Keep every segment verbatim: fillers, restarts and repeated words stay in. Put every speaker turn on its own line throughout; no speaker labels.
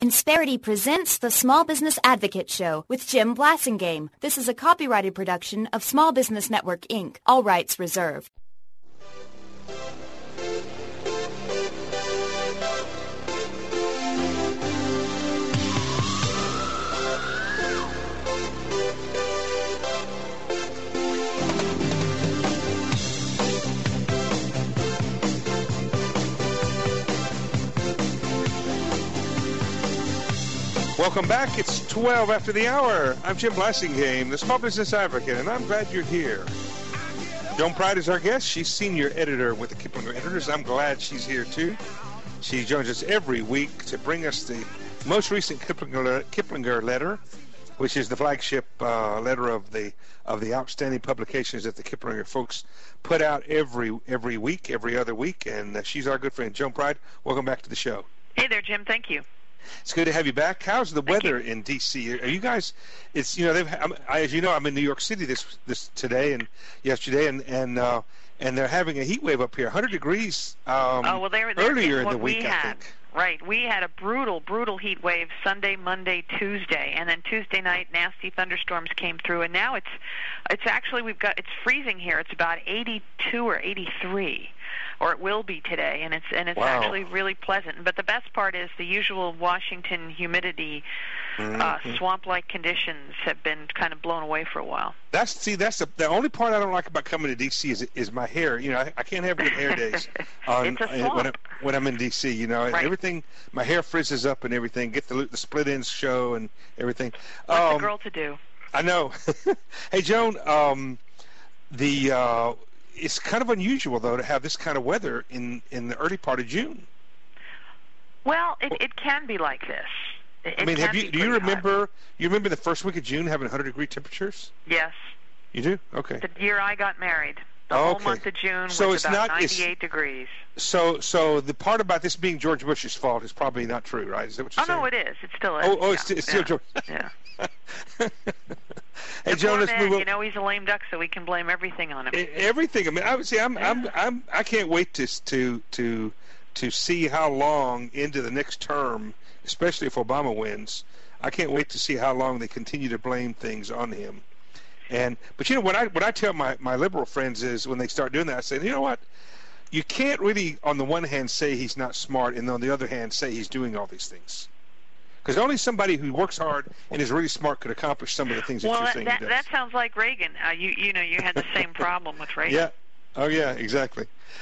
Insperity presents the Small Business Advocate Show with Jim Blasingame. This is a copyrighted production of Small Business Network, Incorporated. All rights reserved.
Welcome back. It's twelve after the hour. I'm Jim Blasingame, the Small Business Advocate, and I'm glad you're here. Joan Pride is our guest. She's senior editor with the Kiplinger Editors. I'm glad she's here, too. She joins us every week to bring us the most recent Kiplinger, Kiplinger letter, which is the flagship uh, letter of the of the outstanding publications that the Kiplinger folks put out every every week, every other week, and uh, she's our good friend. Joan Pride, welcome back to the show.
Hey there, Jim. Thank you.
It's good to have you back. How's the
Thank
weather
you.
in D C? Are you guys? It's you know they've. I'm, I, as you know, I'm in New York City this this today and yesterday, and and uh, and they're having a heat wave up here, one hundred degrees. Um,
oh well, they're, they're
earlier in
what
the week,
we
I
had.
think.
Right, we had a brutal, brutal heat wave Sunday, Monday, Tuesday, and then Tuesday night, nasty thunderstorms came through, and now it's, it's actually we've got it's freezing here. It's about eighty-two or eighty-three, or it will be today, and it's and it's
Wow.
actually really pleasant. But the best part is the usual Washington humidity,
Mm-hmm.
uh, swamp-like conditions have been kind of blown away for a while.
That's see, that's the, the only part I don't like about coming to D C is is my hair. You know, I, I can't have good hair days on,
It's a
uh, when,
swamp.
I'm, when I'm in D C. You know,
Right.
everything, my hair frizzes up and everything. Get the the split ends show and everything.
What's
Um,
a girl to do?
I know. Hey, Joan, um, the uh, it's kind of unusual though to have this kind of weather in in the early part of June.
Well, it it can be like this. It,
I mean,
it
have
can
you
be
do you
pretty hot.
remember you remember the first week of June having one hundred degree temperatures?
Yes.
You do? Okay.
The year I got married, the
Oh,
whole
okay.
month of June
So
was
it's
about
not- it's-
ninety-eight degrees.
So so the part about this being George Bush's fault is probably not true, right? Is that what you're
Oh
saying?
no, it is. It still is.
Oh, oh,
yeah.
it's, it's still
yeah.
George.
Yeah.
Hey,
The
Joan,
poor
let's
man,
move on.
you know, he's a lame duck, so we can blame everything on him.
E- Everything. I mean, I would say I'm, I'm, I'm, I can't wait to to to to see how long into the next term, especially if Obama wins. I can't wait to see how long they continue to blame things on him. And but you know what I what I tell my, my liberal friends is when they start doing that, I say, you know what, you can't really on the one hand say he's not smart, and on the other hand say he's doing all these things. Because only somebody who works hard and is really smart could accomplish some of the things that
well,
you're
that,
saying
that,
he does.
that sounds like Reagan. Uh, you you know, you had the same problem with Reagan.
Yeah. Oh yeah, exactly.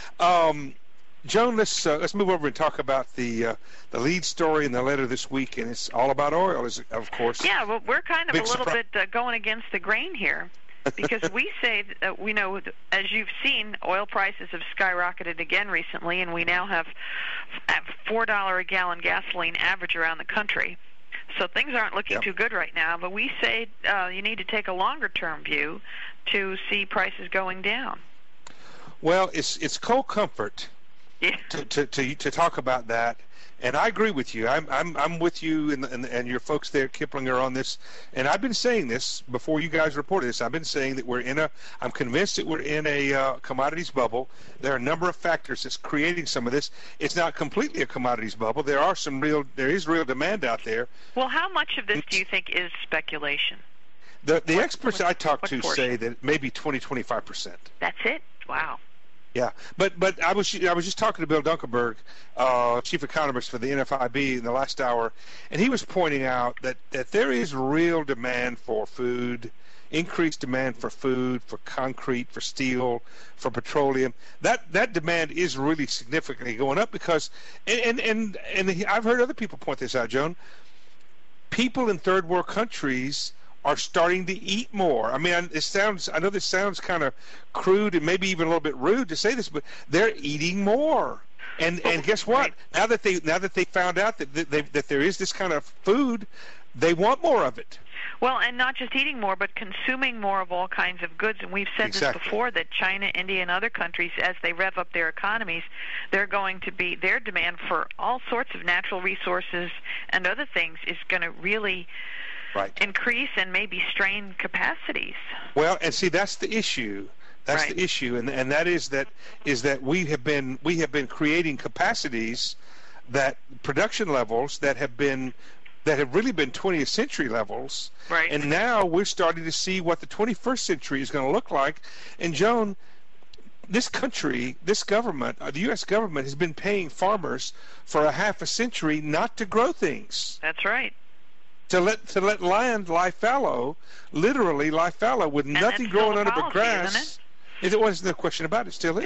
Um, Joan, let's uh, let's move over and talk about the uh, the lead story in the letter this week, and it's all about oil, is of course.
Yeah, well, we're kind of
Big
a little
surprise.
bit uh, going against the grain here, because we say that, uh, we know, as you've seen, oil prices have skyrocketed again recently, and we now have have four dollar a gallon gasoline average around the country. So things aren't looking
Yep.
too good right now. But we say uh, you need to take a longer term view to see prices going down.
Well, it's it's cold comfort
Yeah.
to, to, to, to talk about that, and I agree with you. I'm I'm I'm with you and, and and your folks there at Kiplinger on this. And I've been saying this before you guys reported this. I've been saying that we're in a. I'm convinced that we're in a uh, commodities bubble. There are a number of factors that's creating some of this. It's not completely a commodities bubble. There are some real. There is real demand out there.
Well, how much of this do you think is speculation?
The the
What-
experts
what-
I talk
what
to
portion?
say that maybe twenty twenty-five percent.
That's it? Wow.
Yeah, but but I was I was just talking to Bill Dunkelberg, uh, chief economist for the N F I B, in the last hour, and he was pointing out that, that there is real demand for food, increased demand for food, for concrete, for steel, for petroleum. That that demand is really significantly going up because, and and and, and I've heard other people point this out, Joan. People in third world countries are starting to eat more. I mean, it sounds. I know this sounds kind of crude and maybe even a little bit rude to say this, but they're eating more. And and guess what?
Right.
Now that they now that they found out that that, they, that there is this kind of food, they want more of it.
Well, and not just eating more, but consuming more of all kinds of goods. And we've said
Exactly.
this before, that China, India, and other countries, as they rev up their economies, they're going to be, their demand for all sorts of natural resources and other things is going to really
Right.
increase and maybe strain capacities.
Well, and see, that's the issue. That's
Right.
the issue, and and that is that is that we have been we have been creating capacities that production levels that have been that have really been twentieth century levels,
right?
And now we're starting to see what the twenty-first century is going to look like. And Joan, this country, this government, uh, the U S government has been paying farmers for a half a century not to grow things.
That's right.
To let to let land lie fallow, literally lie fallow, with
and
nothing growing under the grass.
Isn't
it? It was no question about it. It still is.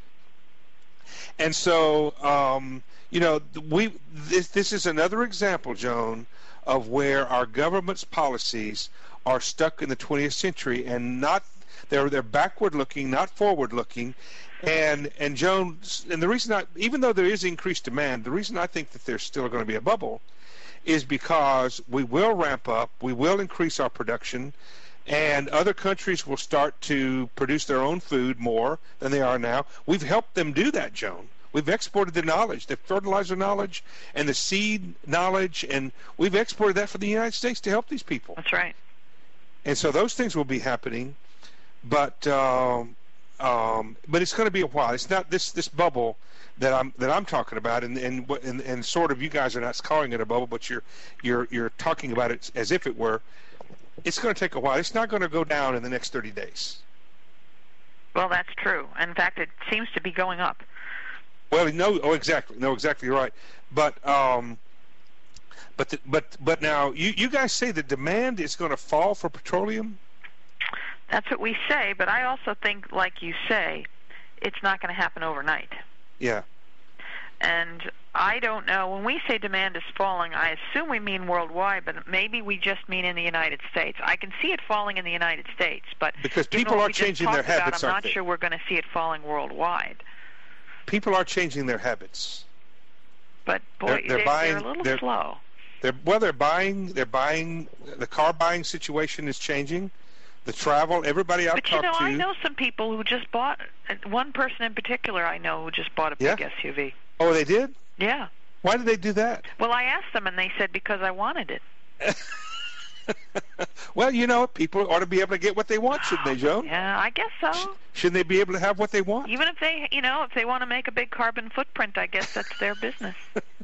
Yeah.
And so, um, you know, we this this is another example, Joan, of where our government's policies are stuck in the twentieth century and not they're they're backward looking, not forward looking. And and Joan, and the reason I, even though there is increased demand, the reason I think that there's still going to be a bubble is because we will ramp up, we will increase our production, and other countries will start to produce their own food more than they are now. We've helped them do that, Joan. We've exported the knowledge, the fertilizer knowledge and the seed knowledge, and we've exported that for the United States to help these people.
That's right.
And so those things will be happening, but um, um, but it's going to be a while. It's not this this bubble that I'm that I'm talking about, and and, and and sort of you guys are not calling it a bubble, but you're you're you're talking about it as if it were. It's going to take a while. It's not going to go down in the next thirty days.
Well, that's true. In fact, it seems to be going up.
Well, no, oh, exactly, no, exactly right. But um, but the, but but now you you guys say the demand is going to fall for petroleum.
That's what we say, but I also think, like you say, it's not going to happen overnight.
Yeah.
And I don't know, when we say demand is falling, I assume we mean worldwide, but maybe we just mean in the United States. I can see it falling in the United States, but
because people are changing their habits,
I'm
aren't
not
they?
sure we're going to see it falling worldwide.
People are changing their habits.
But boy,
they're, they're,
they,
buying,
they're a little
they're,
slow.
They're, well, they're buying, they're buying, the car buying situation is changing. The travel, everybody I've
but you
talked
know,
to.
I know some people who just bought, one person in particular I know who just bought a big
yeah?
S U V.
Oh, they did?
Yeah.
Why did they do that?
Well, I asked them, and they said because I wanted it.
Well, you know, people ought to be able to get what they want, shouldn't they, Joan?
Yeah, I guess so.
Sh- shouldn't they be able to have what they want?
Even if they, you know, if they want to make a big carbon footprint, I guess that's their business.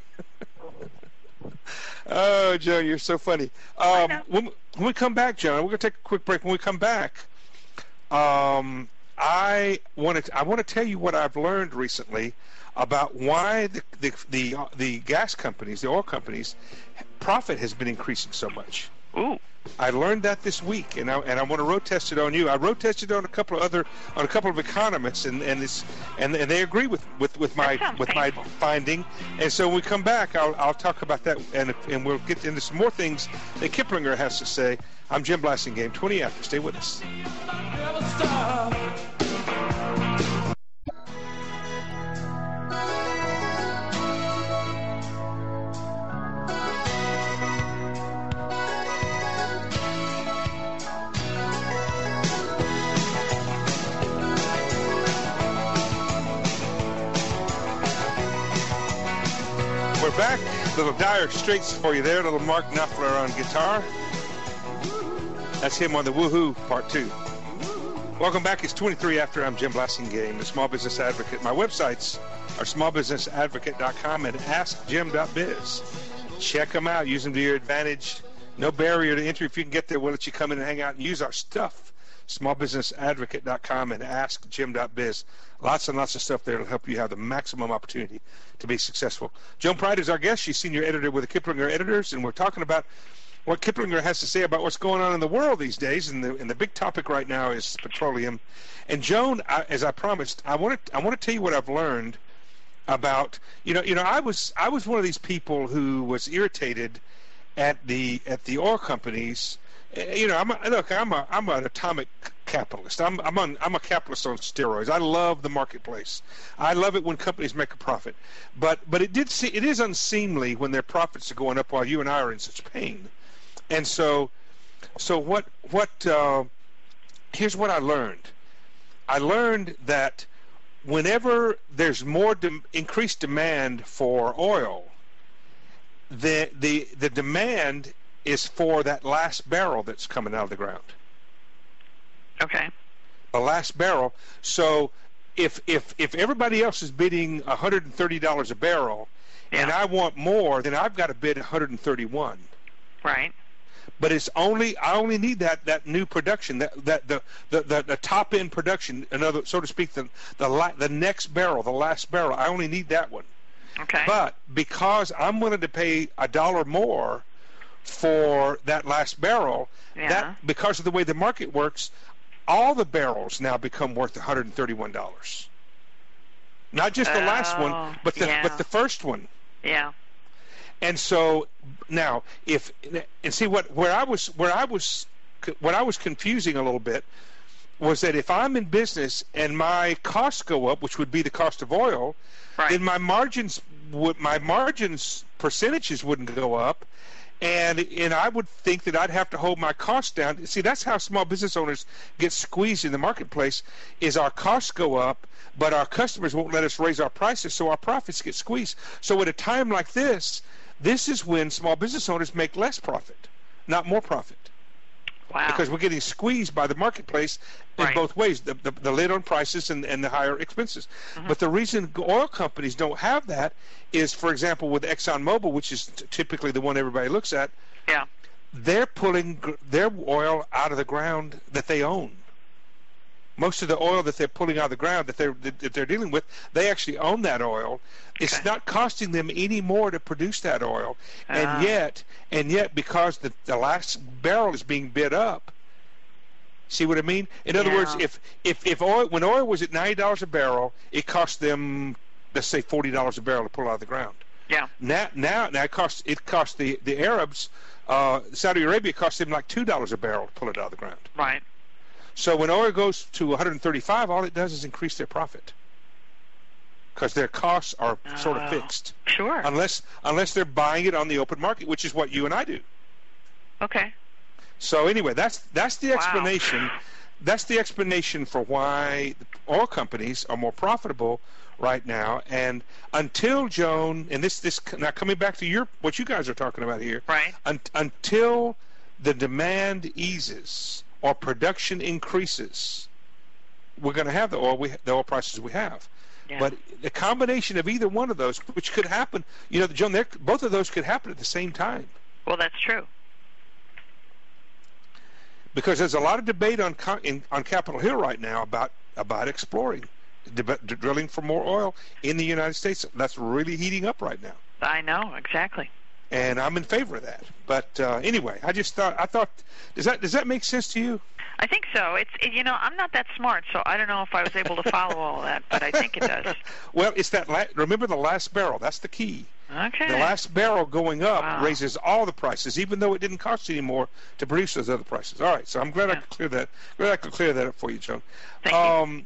Oh, Joan, you're so funny.
I
Um,
know.
when, when we come back, Joan, we're going to take a quick break. When we come back, um, I want to I want to tell you what I've learned recently about why the the the, uh, the gas companies, the oil companies, profit has been increasing so much.
Ooh.
I learned that this week, and I and I want to road test it on you. I road tested it on a couple of other on a couple of economists, and and this and, and they agree with, with, with my with
painful.
my finding. And so when we come back, I'll I'll talk about that, and and we'll get into some more things that Kiplinger has to say. I'm Jim Blasingame, twenty after. Stay with us.
Never stop.
We're back. Little Dire Straits for you there. Little Mark Knopfler on guitar. That's him on the Woohoo Part two. Welcome back. It's twenty-three after. I'm Jim Blasingame, the Small Business Advocate. My websites are small business advocate dot com and ask jim dot biz. Check them out. Use them to your advantage. No barrier to entry. If you can get there, we'll let you come in and hang out and use our stuff. small business advocate dot com and ask jim dot biz. Lots and lots of stuff there to help you have the maximum opportunity to be successful. Joan Pride is our guest. She's senior editor with the Kiplinger Editors, and we're talking about what Kiplinger has to say about what's going on in the world these days. And the, and the big topic right now is petroleum. And Joan, I, as I promised, I want to I want to tell you what I've learned about you know you know I was I was one of these people who was irritated at the at the oil companies. You know, I'm a, look, I'm a I'm an atomic capitalist. I'm I'm on, I'm a capitalist on steroids. I love the marketplace. I love it when companies make a profit. But but it did see it is unseemly when their profits are going up while you and I are in such pain. And so so what what uh, here's what I learned. I learned that whenever there's more de- increased demand for oil, the the the demand is for that last barrel that's coming out of the ground.
Okay.
The last barrel. So if if if everybody else is bidding one hundred thirty dollars a barrel,
yeah.
and I want more, then I've got to bid one hundred thirty-one.
Right.
But it's only I only need that, that new production, that that the the, the, the top end production, another so to speak, the the la, the next barrel, the last barrel. I only need that one.
Okay.
But because I'm willing to pay a dollar more for that last barrel,
Yeah.
that because of the way the market works, all the barrels now become worth one hundred thirty-one dollars. Not just the last
Oh,
one, but the
yeah.
but the first one.
Yeah.
And so now, if and see what where I was where I was what I was confusing a little bit was that if I'm in business and my costs go up, which would be the cost of oil,
Right.
then my margins would my margins percentages wouldn't go up, and and I would think that I'd have to hold my costs down. See, that's how small business owners get squeezed in the marketplace. Is our costs go up, but our customers won't let us raise our prices, so our profits get squeezed. So at a time like this, this is when small business owners make less profit, not more profit.
Wow.
Because we're getting squeezed by the marketplace in
Right.
both ways, the, the, the lid on prices and, and the higher expenses.
Mm-hmm.
But the reason oil companies don't have that is, for example, with ExxonMobil, which is t- typically the one everybody looks at,
Yeah.
they're pulling gr- their oil out of the ground that they own. Most of the oil that they're pulling out of the ground that they're that they're dealing with, they actually own that oil. It's
Okay.
not costing them any more to produce that oil,
Ah.
and yet, and yet, because the the last barrel is being bid up. See what I mean? In other
Yeah.
words, if if if oil when oil was at ninety dollars a barrel, it cost them, let's say, forty dollars a barrel to pull it out of the ground.
Yeah.
Now, now, now it costs it costs the the Arabs, uh, Saudi Arabia cost them like two dollars a barrel to pull it out of the ground.
Right.
So when oil goes to one hundred thirty-five, all it does is increase their profit because their costs are sort of
Oh.
fixed,
Sure.
unless unless they're buying it on the open market, which is what you and I do.
Okay.
So anyway, that's that's the
Wow.
explanation. That's the explanation for why oil companies are more profitable right now. And until Joan, and this this now coming back to your what you guys are talking about here,
Right.
un, until the demand eases or production increases, we're going to have the oil we the oil prices we have.
Yeah.
But the combination of either one of those, which could happen, you know, Joan, they're- both of those could happen at the same time.
Well, that's true.
Because there's a lot of debate on co- in, on Capitol Hill right now about about exploring, deb- drilling for more oil in the United States. That's really heating up right now,
I know exactly.
and I'm in favor of that. But uh, anyway, I just thought I thought does that does that make sense to you?
I think so. It's it, you know I'm not that smart, so I don't know if I was able to follow all that, but I think it does.
Well, it's that la- remember the last barrel. That's the key.
Okay.
The last barrel going up
Wow.
raises all the prices, even though it didn't cost any more to produce those other prices. All right, so I'm glad I
Yeah.
could clear that. Glad I could clear that up for you, Joan.
Thank you.
um,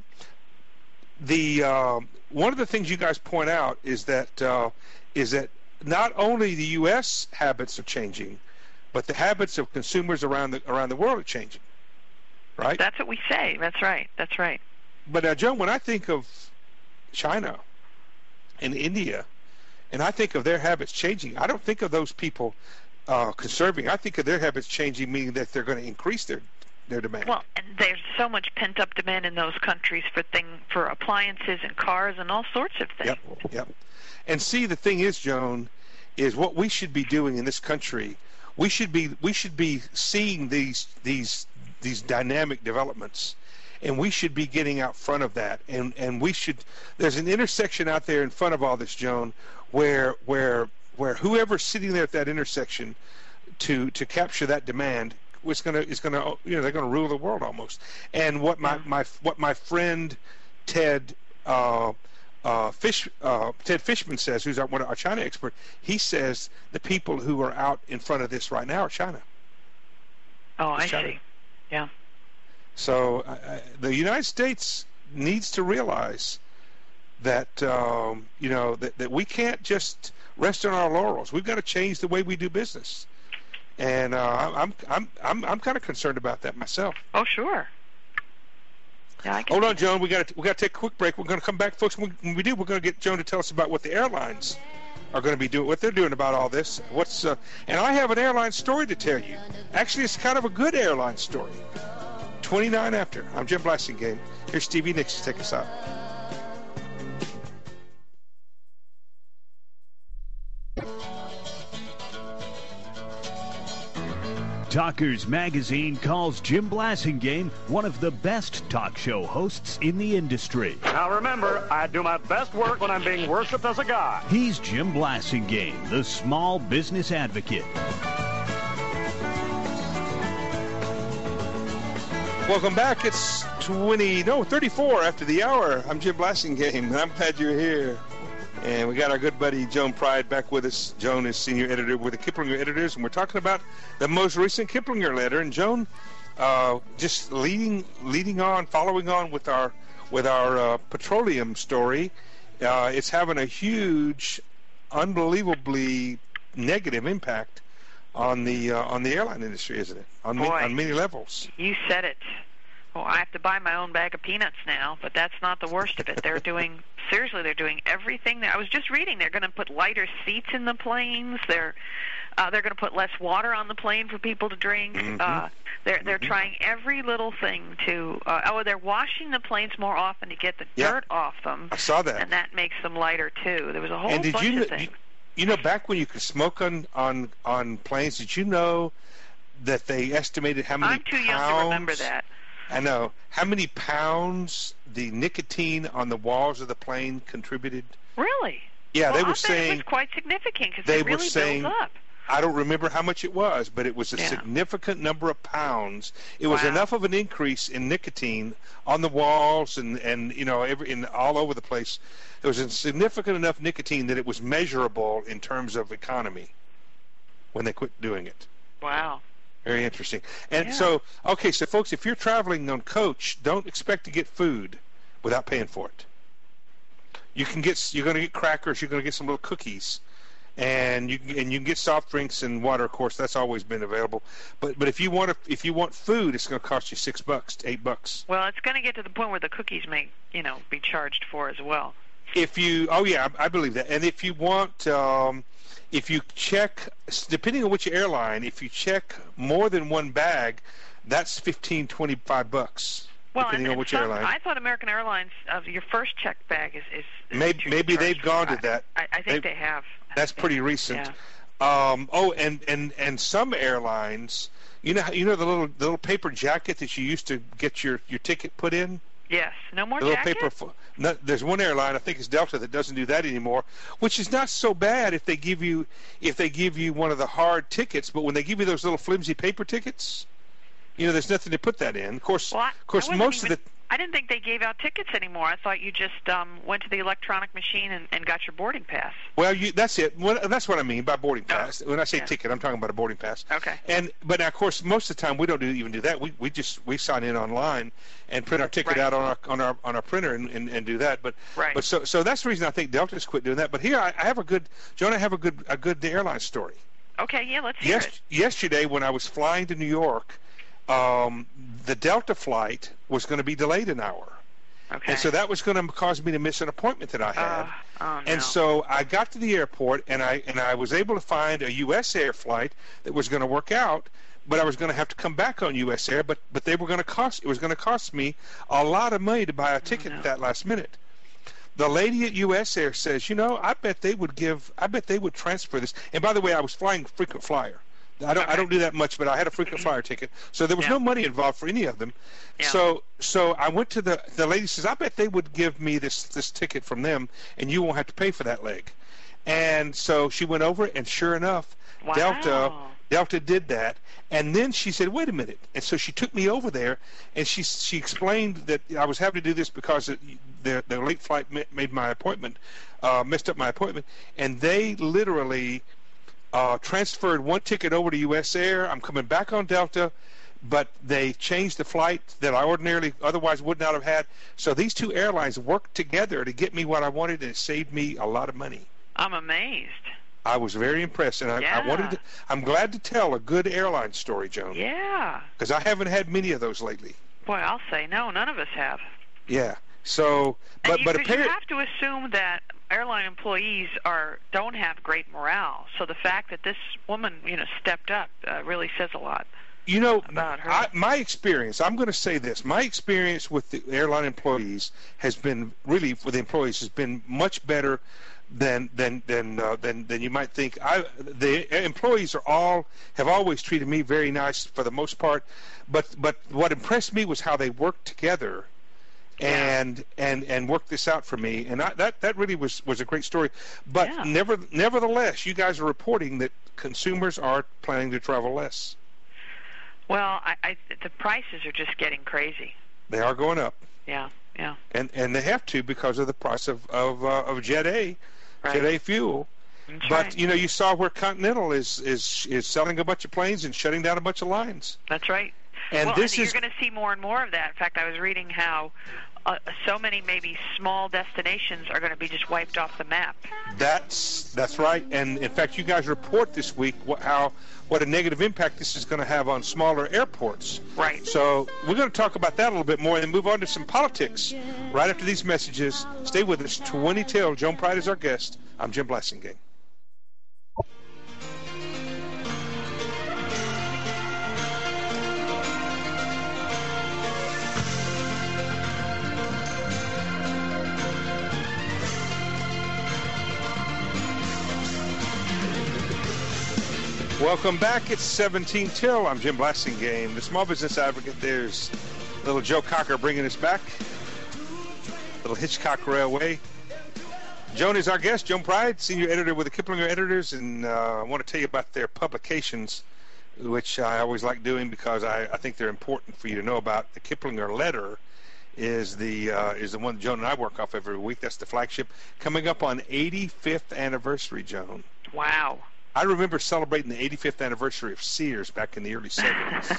The um, one of the things you guys point out is that uh, is that not only the U S habits are changing, but the habits of consumers around the around the world are changing. Right?
That's what we say. That's right. That's right.
But uh, Joan, when I think of China and India, and I think of their habits changing, I don't think of those people uh, conserving. I think of their habits changing, meaning that they're going to increase their their demand.
Well, and there's so much pent-up demand in those countries for thing for appliances and cars and all sorts of things.
Yep, yep. And see, the thing is, Joan, is what we should be doing in this country. We should be we should be seeing these these these dynamic developments, and we should be getting out front of that. And and we should. There's an intersection out there in front of all this, Joan, where where where whoever's sitting there at that intersection to to capture that demand was gonna is gonna you know they're gonna rule the world almost. And what my,
Yeah.
my what my friend Ted uh, uh, Fish uh, Ted Fishman says, who's our, one of our China expert, he says the people who are out in front of this right now are China.
Oh, I
It's China.
see. Yeah.
So uh, uh, the United States needs to realize that um, you know that, that we can't just rest on our laurels. We've got to change the way we do business, and uh, I'm I'm I'm I'm kind of concerned about that myself.
Oh, sure. Yeah, I can
Hold
see
on, Joan. We got to we got to take a quick break. We're going to come back, folks. When we do, we're going to get Joan to tell us about what the airlines are going to be doing, what they're doing about all this. What's uh, and I have an airline story to tell you. Actually, it's kind of a good airline story. twenty-nine after. I'm Jim Blasingame. Here's Stevie Nicks to take us out.
Talkers Magazine calls Jim Blasingame one of the best talk show hosts in the industry.
Now remember, I do my best work when I'm being worshipped as a god.
He's Jim Blasingame, the small business advocate.
Welcome back. It's twenty, no, thirty-four after the hour. I'm Jim Blasingame, and I'm glad you're here. And we got our good buddy Joan Pride back with us. Joan is senior editor with the Kiplinger Editors, and we're talking about the most recent Kiplinger letter. And Joan, uh, just leading leading on, following on with our with our uh, petroleum story, uh, it's having a huge, unbelievably negative impact on the uh, on the airline industry, isn't it? On,
Boy,
ma- on many levels.
You said it. Well, I have to buy my own bag of peanuts now, but that's not the worst of it. They're doing, seriously, they're doing everything. That, I was just reading, they're going to put lighter seats in the planes. They're uh, they're going to put less water on the plane for people to drink.
Mm-hmm.
Uh, they're they're
mm-hmm.
trying every little thing to. Uh, oh, they're washing the planes more often to get the
yeah.
dirt off them.
I saw that,
and that makes them lighter too. There was a whole
and did
bunch
you,
of things.
You, you know, back when you could smoke on on on planes, did you know that they estimated how many
I'm too
pounds,
young to remember that.
I know. How many pounds the nicotine on the walls of the plane contributed?
Really?
Yeah,
well,
they were
I'll
saying...
bet it was quite significant because
they
it really
were saying,
builds up.
I don't remember how much it was, but it was a
yeah.
significant number of pounds. It was
wow.
enough of an increase in nicotine on the walls and, and you know, every, in, all over the place. There was a significant enough nicotine that it was measurable in terms of economy when they quit doing it.
Wow.
Very interesting. And
yeah.
so, okay, so folks, if you're traveling on coach, don't expect to get food without paying for it. You can get, you're going to get crackers, you're going to get some little cookies, and you and you can get soft drinks and water. Of course, that's always been available. But but if you want to, if you want food, it's going to cost you six bucks, eight bucks.
Well, it's going to get to the point where the cookies may, you know, be charged for as well.
If you, oh yeah, I, I believe that. And if you want. Um, If you check, depending on which airline, if you check more than one bag, that's fifteen, twenty-five bucks.
Well,
depending
and,
on
and
which
some,
airline.
I thought American Airlines, uh, your first check bag is. is, is
maybe maybe they've gone to that.
I, I think they, they have.
That's pretty recent.
Yeah.
Um, oh, and, and, and some airlines, you know, you know the little the little paper jacket that you used to get your, your ticket put in.
Yes. No more
the little
jacket?
paper. No, there's one airline, I think it's Delta, that doesn't do that anymore, which is not so bad if they give you if they give you one of the hard tickets. But when they give you those little flimsy paper tickets, you know, there's nothing to put that in. Of course,
well, I,
of course,
I
most
even,
of the.
I didn't think they gave out tickets anymore. I thought you just um, went to the electronic machine and, and got your boarding pass.
Well, you, that's it. Well, that's what I mean by boarding pass.
Oh,
when I say
yeah.
ticket, I'm talking about a boarding pass.
Okay.
And but now, of course, most of the time we don't do, even do that. We we just we sign in online and print our ticket
right.
out on our on our on our printer and, and, and do that. But
right.
but so so that's the reason I think Delta's quit doing that. But here I, I have a good Joan. I have a good a good airline story.
Okay. Yeah. Let's hear
yes,
it.
Yesterday, when I was flying to New York, um, the Delta flight was going to be delayed an hour.
Okay.
And so that was going to cause me to miss an appointment that I had.
Uh, oh, no.
And so I got to the airport, and I and I was able to find a U S Air flight that was going to work out, but I was going to have to come back on U S Air. But but they were going to cost it was going to cost me a lot of money to buy a ticket
oh, no.
at that last minute. The lady at U S Air says, you know, I bet they would give, I bet they would transfer this. And by the way, I was flying frequent flyer. I don't
okay.
I don't do that much, but I had a frequent flyer ticket, so there was
yeah.
no money involved for any of them.
Yeah.
So so I went to the the lady says, I bet they would give me this this ticket from them, and you won't have to pay for that leg. And so she went over, and sure enough,
wow.
Delta Delta did that. And then she said, wait a minute. And so she took me over there, and she she explained that I was having to do this because it, the the late flight made my appointment, uh, messed up my appointment, and they literally. Uh, transferred one ticket over to U S Air. I'm coming back on Delta, but they changed the flight that I ordinarily otherwise would not have had. So these two airlines worked together to get me what I wanted, and it saved me a lot of money.
I'm amazed.
I was very impressed, and I,
yeah.
I wanted to, I'm glad to tell a good airline story, Joan.
Yeah.
Because I haven't had many of those lately.
Boy, I'll say no. None of us have.
Yeah. So, but
and you,
but
you
apparently,
have to assume that airline employees are don't have great morale. So the fact that this woman, you know, stepped up uh, really says a lot.
You know,
about her.
I, my experience, I'm going to say this, my experience with the airline employees has been, really, with the employees, has been much better than than than uh, than than you might think. I the employees are all have always treated me very nice for the most part, but but what impressed me was how they worked together. And and and work this out for me, and I, that that really was, was a great story. But
yeah.
never nevertheless, you guys are reporting that consumers are planning to travel less.
Well, I, I the prices are just getting crazy.
They are going up.
Yeah, yeah.
And and they have to because of the price of of, uh, of Jet A,
Right.
Jet A fuel.
That's
but
right.
you know, you saw where Continental is is is selling a bunch of planes and shutting down a bunch of lines.
That's right.
And
well,
this
and
is
you're going to see more and more of that. In fact, I was reading how uh, so many maybe small destinations are going to be just wiped off the map.
That's that's right. And in fact, you guys report this week what, how what a negative impact this is going to have on smaller airports.
Right.
So we're going to talk about that a little bit more and move on to some politics right after these messages. Stay with us. twenty till. Joan Pride is our guest. I'm Jim Blasingame. Welcome back. It's seventeen till. I'm Jim Blasingame, the Small Business Advocate. There's little Joe Cocker bringing us back. Little Hitchcock Railway. Joan is our guest. Joan Pride, senior editor with the Kiplinger Editors, and uh, I want to tell you about their publications, which I always like doing because I, I think they're important for you to know about. The Kiplinger Letter is the uh, is the one Joan and I work off every week. That's the flagship. Coming up on eighty-fifth anniversary, Joan.
Wow.
I remember celebrating the eighty-fifth anniversary of Sears back in the early seventies.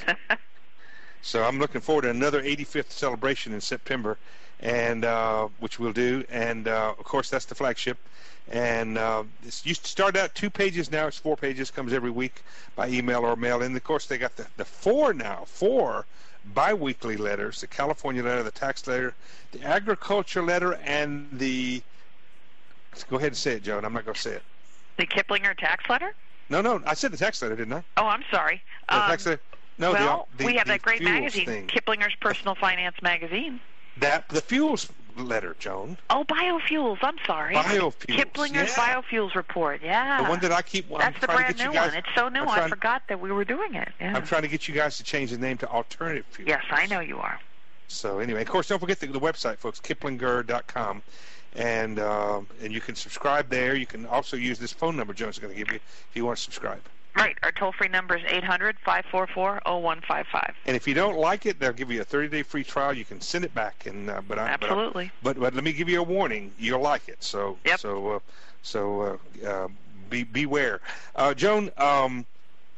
So I'm looking forward to another eighty-fifth celebration in September, and uh, which we'll do. And uh, of course, that's the flagship. And uh, this used to start out two pages. Now it's four pages. Comes every week by email or mail. And of course, they got the, the four now, four biweekly letters: the California letter, the tax letter, the agriculture letter, and the. Let's go ahead and say it, Joan. I'm not going to say it.
The Kiplinger tax letter?
No, no, I said the tax letter, didn't I?
Oh, I'm sorry.
The
Um,
tax letter. No,
well,
the, the,
we have
the
that great
fuels
magazine,
thing.
Kiplinger's Personal Finance Magazine.
That the fuels letter, Joan.
Oh, biofuels. I'm sorry.
Biofuels.
Kiplinger's
Yeah.
Biofuels report. Yeah.
The one that I keep. I'm
That's the
trying to
brand
get
new
you guys,
one. It's so new,
I'm
I
trying-
forgot that we were doing it. Yeah.
I'm trying to get you guys to change the name to Alternative Fuels.
Yes, I know you are.
So anyway, of course, don't forget the, the website, folks, kiplinger dot com. And um, and you can subscribe there. You can also use this phone number Joan's going to give you if you want to subscribe.
Right. Our toll-free number is eight hundred, five four four, zero one five five.
And if you don't like it, they'll give you a thirty-day free trial. You can send it back. And uh, but I,
Absolutely.
But, I, but but let me give you a warning. You'll like it. So
Yep.
so uh, so uh, uh, be beware, uh, Joan. Um,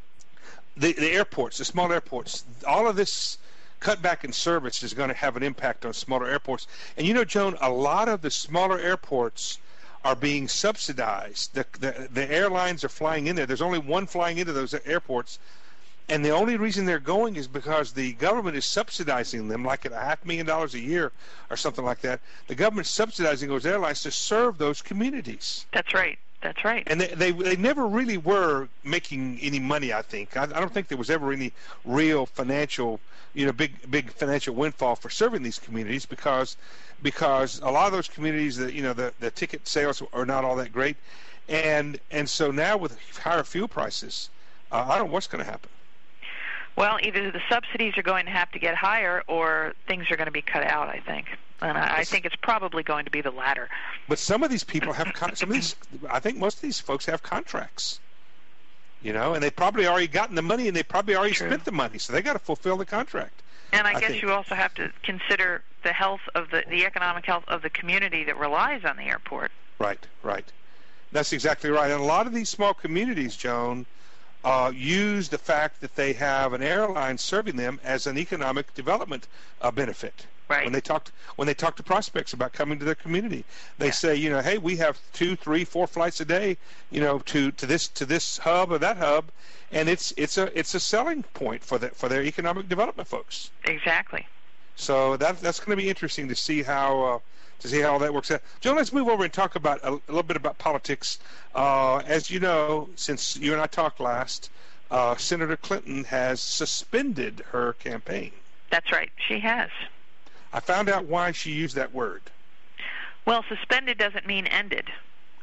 the the airports, the small airports, all of this cutback in service is going to have an impact on smaller airports. And you know, Joan, a lot of the smaller airports are being subsidized. The, the the airlines are flying in there. There's only one flying into those airports, and the only reason they're going is because the government is subsidizing them, like at a half million dollars a year or something like that. The government's subsidizing those airlines to serve those communities.
That's right. That's right.
And they, they they never really were making any money, I think. I, I don't think there was ever any real financial, you know, big big financial windfall for serving these communities because because a lot of those communities, the, you know, the, the ticket sales are not all that great. And and so now with higher fuel prices, uh, I don't know what's going to happen.
Well, either the subsidies are going to have to get higher or things are going to be cut out, I think. And I, I think it's probably going to be the latter.
But some of these people have con- some of these. I think most of these folks have contracts, you know, and they probably already gotten the money, and they probably already
True.
spent the money, so they got to fulfill the contract.
And I,
I
guess
think.
you also have to consider the health of the the economic health of the community that relies on the airport.
Right, right. That's exactly right. And a lot of these small communities, Joan, uh, use the fact that they have an airline serving them as an economic development uh, benefit.
Right.
When they talk, when they talk to prospects about coming to their community, they
Yeah.
say, you know, hey, we have two, three, four flights a day, you know, to, to this to this hub or that hub, and it's it's a it's a selling point for the, for their economic development folks.
Exactly.
So that that's going to be interesting to see how uh, to see how all that works out. Joe, let's move over and talk about a, a little bit about politics. Uh, as you know, since you and I talked last, uh, Senator Clinton has suspended her campaign.
That's right. She has.
I found out why she used that word.
Well, suspended doesn't mean ended.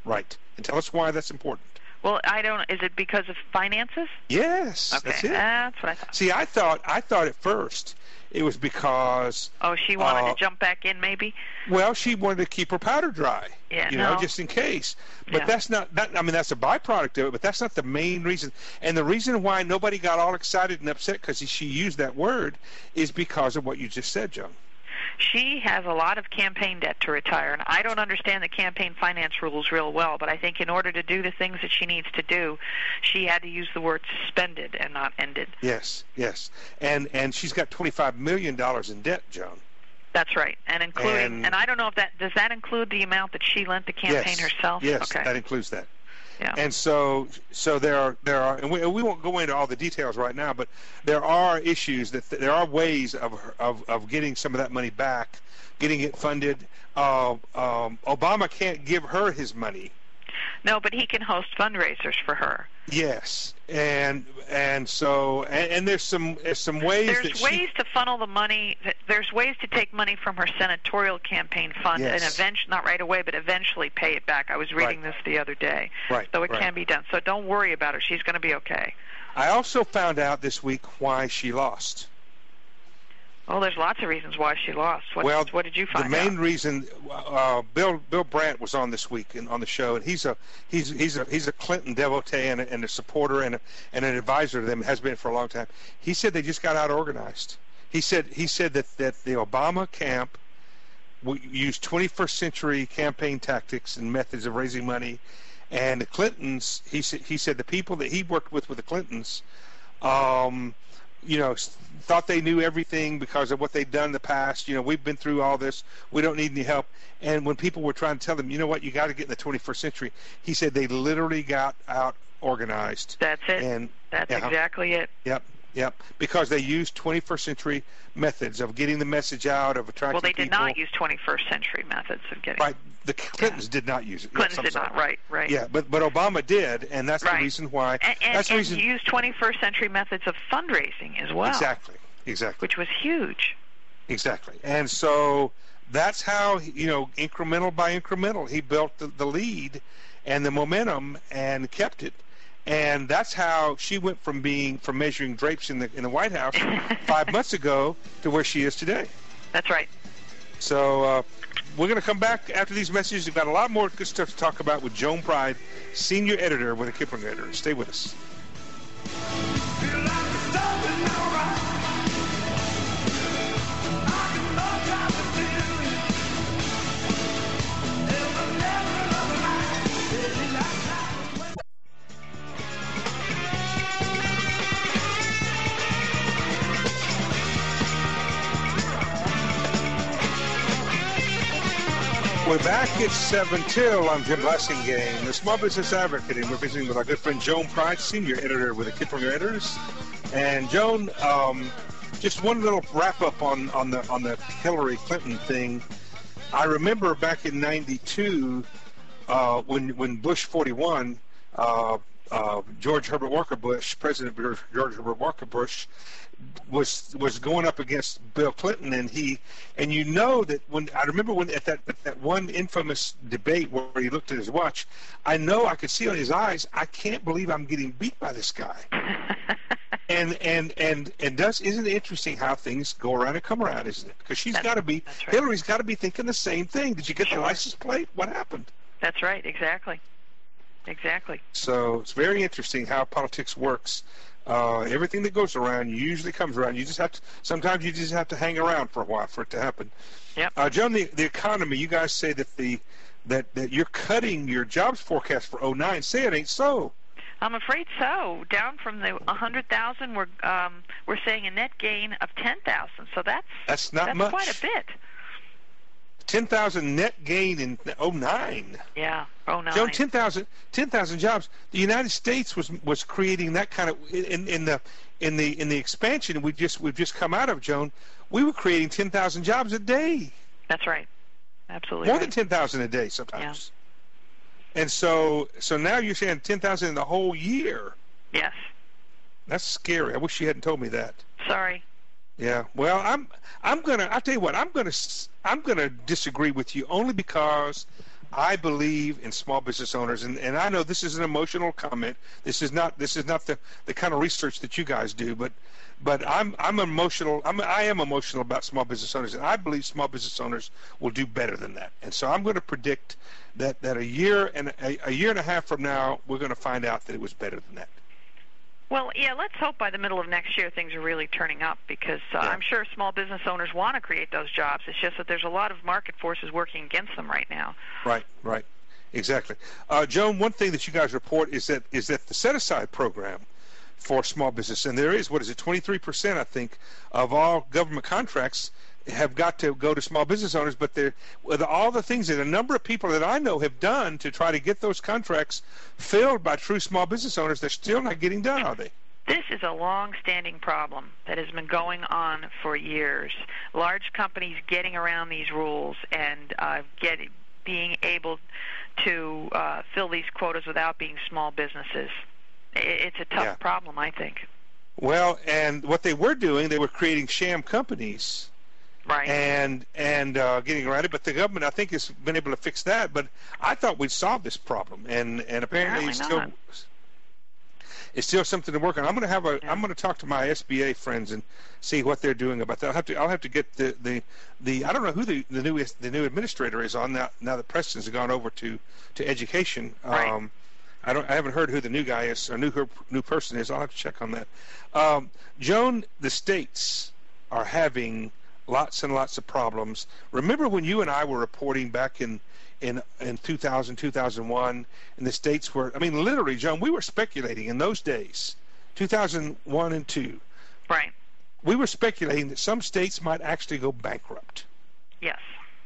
Right. And tell us why that's important.
Well, I don't. Is it because of finances?
Yes,
Okay,
that's it.
that's what I thought.
See, I thought I thought at first it was because
Oh, she wanted
uh,
to jump back in, maybe?
well, she wanted to keep her powder dry.
Yeah,
you
no.
know, just in case. But
Yeah.
that's not that. I mean, that's a byproduct of it. But that's not the main reason. And the reason why nobody got all excited and upset because she used that word is because of what you just said, Joan.
She has a lot of campaign debt to retire, and I don't understand the campaign finance rules real well, but I think in order to do the things that she needs to do, she had to use the word suspended and not ended.
Yes, yes. And and she's got twenty-five million dollars in debt, Joan.
That's right, and including, and,
And-
I don't know if that, does that include the amount that she lent the campaign
yes.
herself?
Yes,
Okay.
that includes that.
Yeah.
And so, so there are there are, and we, we won't go into all the details right now, but there are issues that there are ways of of of getting some of that money back, getting it funded. Uh, um, Obama can't give her his money.
No, but he can host fundraisers for her.
Yes, and and so and, and there's some there's some ways
There's
that
ways
she,
to funnel the money. There's ways to take money from her senatorial campaign fund
Yes.
and eventually, not right away, but eventually pay it back. I was reading
Right.
this the other day.
Right,
So it
right.
can be done. So don't worry about her. She's going to be okay.
I also found out this week why she lost.
Oh, there's lots of reasons why she lost. What,
Well,
what did you find
the main
out?
reason, uh, Bill Bill Brandt was on this week in, on the show, and he's a he's he's a he's a Clinton devotee and a, and a supporter and a, and an advisor to them, has been for a long time. He said they just got out organized. He said he said that that the Obama camp w- used twenty-first century campaign tactics and methods of raising money, and the Clintons. He said he said the people that he worked with with the Clintons. Um, you know, thought they knew everything because of what they'd done in the past. You know, we've been through all this. We don't need any help. And when people were trying to tell them, you know what, you got to get in the twenty-first century, he said they literally got out organized.
That's it.
And
That's
yeah,
exactly it.
Yep, yep. Because they used twenty-first century methods of getting the message out, of attracting
Well, they did
people.
not use twenty-first century methods of getting.
Right. The Clintons did not use it. Yes,
Clintons
I'm
did
sorry.
not. Right, right.
Yeah, but but Obama did, and that's
Right.
the reason why.
And, and,
that's the
and
reason.
use twenty-first century methods of fundraising as well.
Exactly. Exactly.
Which was huge.
Exactly. And so that's how, you know, incremental by incremental, he built the, the lead and the momentum and kept it. And that's how she went from being, from measuring drapes in the in the White House five months ago to where she is today.
That's right.
So uh, we're going to come back after these messages. We've got a lot more good stuff to talk about with Joan Pride, senior editor with the Kiplinger Editor. Stay with us.
Feel like the stars in our eyes. I can love how to feel it. Never, never love a life. Really like life.
We're back at seven till. I'm Jim Blessingame, the Small Business Advocate, and we're visiting with our good friend Joan Pride, senior editor with the Kiplinger Editors. And Joan, um, just one little wrap up on, on the on the Hillary Clinton thing. I remember back in ninety-two uh, when when Bush forty-one, uh, uh, George Herbert Walker Bush, President George Herbert Walker Bush, was was going up against Bill Clinton, and he and you know that when I remember when at that at that one infamous debate where he looked at his watch, I know I could see on his eyes, I can't believe I'm getting beat by this guy. and and and and does isn't it interesting how things go around and come around, isn't it? Because she's
That's-
got to be
that's right.
Hillary's got to be thinking the same thing. Did you get
Sure.
the license plate? What happened?
That's right. Exactly. Exactly.
So it's very interesting how politics works. Uh, everything that goes around usually comes around. You just have to. Sometimes you just have to hang around for a while for it to happen.
Yep.
Uh, Joan, the, the economy. You guys say that the that that you're cutting your jobs forecast for oh nine. Say it ain't so.
I'm afraid so. Down from the one hundred thousand, we're um, we're saying a net gain of ten thousand. So that's
That's not
that's
much.
quite a bit.
ten thousand net gain in oh nine.
Yeah. Oh nine.
Joan, ten thousand ten thousand jobs. The United States was was creating that kind of in in the in the in the expansion we just we've just come out of, Joan. We were creating ten thousand jobs a day.
That's right. Absolutely.
More
right.
than ten thousand a day sometimes. And so so now you're saying ten thousand in the whole year.
Yes.
That's scary. I wish you hadn't told me that.
Sorry.
Yeah. Well, I'm I'm gonna. I'll tell you what. I'm gonna I'm gonna disagree with you only because I believe in small business owners, and, and I know this is an emotional comment. This is not this is not the, the kind of research that you guys do, but but I'm I'm emotional. I'm I am emotional about small business owners, and I believe small business owners will do better than that. And so I'm going to predict that, that a year and a, a year and a half from now, we're going to find out that it was better than that.
Well, yeah, let's hope by the middle of next year things are really turning up, because uh,
Yeah.
I'm sure small business owners want to create those jobs. It's just that there's a lot of market forces working against them right now.
Right, right, exactly. Uh, Joan, one thing that you guys report is that is that the set-aside program for small business, and there is, what is it, twenty-three percent, I think, of all government contracts have got to go to small business owners, but they're, with all the things that a number of people that I know have done to try to get those contracts filled by true small business owners, they're still not getting done, are they?
This is a long-standing problem that has been going on for years. Large companies getting around these rules and uh, getting, being able to uh, fill these quotas without being small businesses. It's a tough
Yeah.
problem, I think.
Well, and what they were doing, they were creating sham companies
Right.
and and uh, getting around it. But the government, I think, has been able to fix that. But I thought we'd solve this problem, and and apparently,
Apparently
it's still
not.
it's still something to work on. I'm going to have a
Yeah.
I'm going to talk to my S B A friends and see what they're doing about that. I'll have to I'll have to get the the, the I don't know who the the new the new administrator is on now. Now that Preston's gone over to to education.
Right.
Um, I don't. I haven't heard who the new guy is, or new new person is. I'll have to check on that. Um, Joan, the states are having lots and lots of problems. Remember when you and I were reporting back in in in two thousand, two thousand one, and the states were, I mean, literally, Joan, we were speculating in those days, two thousand one and two.
Right.
We were speculating that some states might actually go bankrupt.
Yes.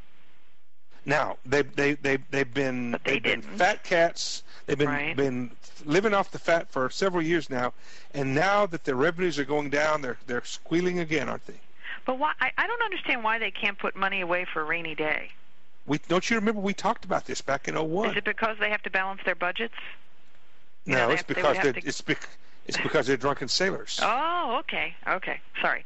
Now they they they they've been
But they
they've been
didn't.
fat cats. They've been
Right.
been living off the fat for several years now, and now that their revenues are going down, they're they're squealing again, aren't they?
But why? I, I don't understand why they can't put money away for a rainy day.
We don't you remember we talked about this back in oh one?
Is it because they have to balance their budgets? you
No,
know, they
it's
have- they
because
would
they're
have to-
it's bec- it's because they're drunken sailors.
Oh, okay. Okay. Sorry.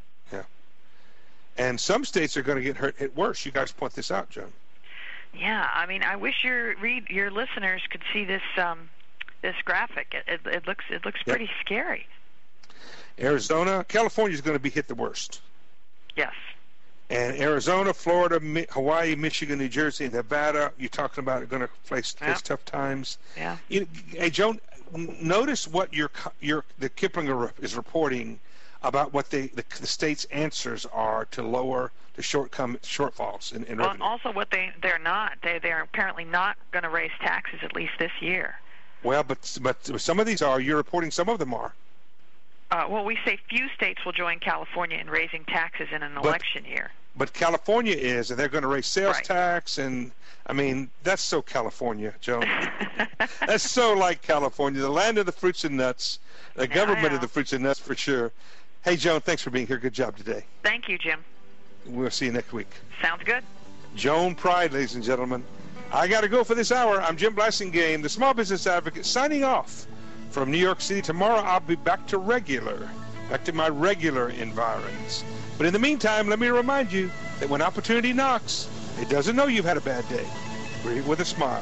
And some states are going to get hurt hit worse. You guys point this out, Joan.
Yeah. I mean, I wish your read your listeners could see this um, this graphic. It, it, it looks it looks
Yep.
pretty scary.
Arizona, California is going to be hit the worst.
Yes.
And Arizona, Florida, Mi- Hawaii, Michigan, New Jersey, and Nevada, you're talking about are going to face, face
Yeah.
tough times.
Yeah.
You, hey, Joan, n- notice what your co- your the Kiplinger re- is reporting about what they, the, the state's answers are to lower the shortcome shortfalls in, in
Well,
revenue.
and also what they they're not. They they're apparently not going to raise taxes at least this year.
Well, but but some of these are. You're reporting some of them are.
Uh, well, we say few states will join California in raising taxes in an
But-
election year.
But California is, and they're going to raise sales
Right.
tax, and I mean that's so California, Joan. That's so like California, the land of the fruits and nuts, the
Yeah,
government
I
of the
know.
fruits and nuts for sure. Hey, Joan, thanks for being here. Good job today.
Thank you, Jim.
We'll see you next week.
Sounds good.
Joan Pride, ladies and gentlemen. I got to go for this hour. I'm Jim Blasingame, the Small Business Advocate, signing off from New York City. Tomorrow I'll be back to regular, back to my regular environs. But in the meantime, let me remind you that when opportunity knocks, it doesn't know you've had a bad day. Greet it with a smile.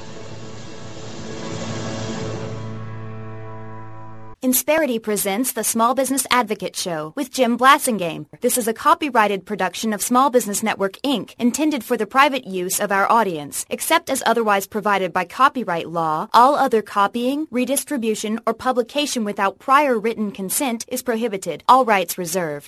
Insperity presents the Small Business Advocate Show with Jim Blasingame. This is a copyrighted production of Small Business Network, Incorporated, intended for the private use of our audience. Except as otherwise provided by copyright law, all other copying, redistribution, or publication without prior written consent is prohibited. All rights reserved.